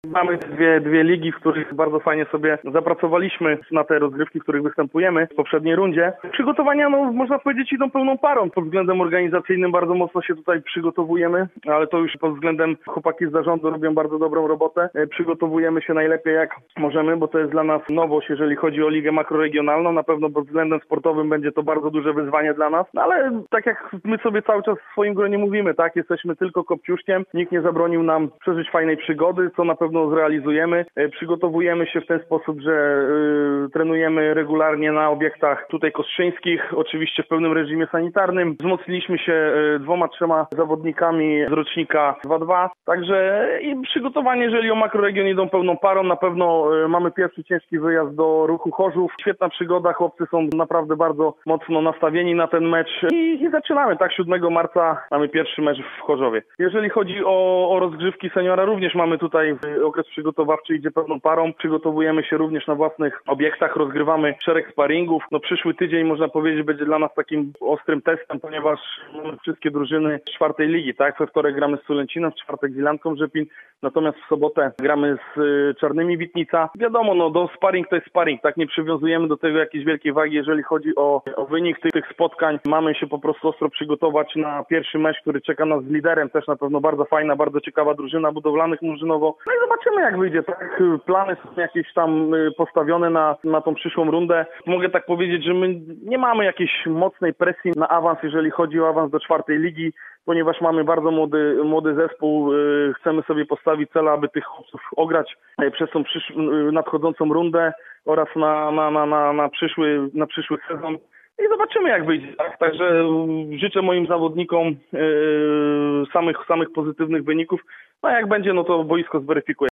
Mamy dwie ligi, w których bardzo fajnie sobie zapracowaliśmy na te rozgrywki, w których występujemy w poprzedniej rundzie. Przygotowania, można powiedzieć, idą pełną parą. Pod względem organizacyjnym bardzo mocno się tutaj przygotowujemy, ale to już pod względem chłopaki z zarządu robią bardzo dobrą robotę. Przygotowujemy się najlepiej jak możemy, bo to jest dla nas nowość, jeżeli chodzi o ligę makroregionalną. Na pewno pod względem sportowym będzie to bardzo duże wyzwanie dla nas, ale tak jak my sobie cały czas w swoim gronie mówimy, tak, jesteśmy tylko kopciuszkiem. Nikt nie zabronił nam przeżyć fajnej przygody, co na pewno zrealizujemy. Przygotowujemy się w ten sposób, że trenujemy regularnie na obiektach tutaj kostrzyńskich, oczywiście w pełnym reżimie sanitarnym. Wzmocniliśmy się 2-3 zawodnikami z rocznika 2-2. Także i przygotowanie, jeżeli o makroregion idą pełną parą, na pewno mamy pierwszy ciężki wyjazd do Ruchu Chorzów. Świetna przygoda, chłopcy są naprawdę bardzo mocno nastawieni na ten mecz i zaczynamy, tak, 7 marca mamy pierwszy mecz w Chorzowie. Jeżeli chodzi o rozgrzewki seniora, również mamy tutaj okres przygotowawczy, idzie pełną parą. Przygotowujemy się również na własnych obiektach, rozgrywamy szereg sparingów. Przyszły tydzień, można powiedzieć, będzie dla nas takim ostrym testem, ponieważ mamy wszystkie drużyny z 4. ligi, tak? We wtorek gramy z Sulęcinem, w czwartek z Ilanką Rzepin, natomiast w sobotę gramy z Czarnymi Witnica. Wiadomo, sparring to jest sparring, tak? Nie przywiązujemy do tego jakiejś wielkiej wagi, jeżeli chodzi o wynik tych spotkań. Mamy się po prostu ostro przygotować na pierwszy mecz, który czeka nas z Liderem, też na pewno bardzo fajna, bardzo ciekawa drużyna budowlanych murzynowo. No i zobaczymy, jak wyjdzie, tak? Plany są jakieś tam postawione na tą przyszłą rundę. Mogę tak powiedzieć, że my nie mamy jakiejś mocnej presji na awans, jeżeli chodzi o awans do 4. ligi, ponieważ mamy bardzo młody zespół. Chcemy sobie postawić cel, aby tych chłopców ograć przez tą nadchodzącą rundę oraz na przyszły sezon. I zobaczymy, jak wyjdzie. Tak? Także życzę moim zawodnikom samych pozytywnych wyników. No a jak będzie, to boisko zweryfikuje.